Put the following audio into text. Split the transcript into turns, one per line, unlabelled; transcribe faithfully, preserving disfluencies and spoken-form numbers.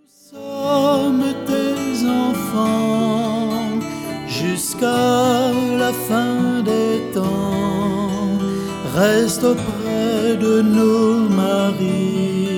Sommes tes enfants jusqu'à la fin des temps. Reste auprès de nous, Marie.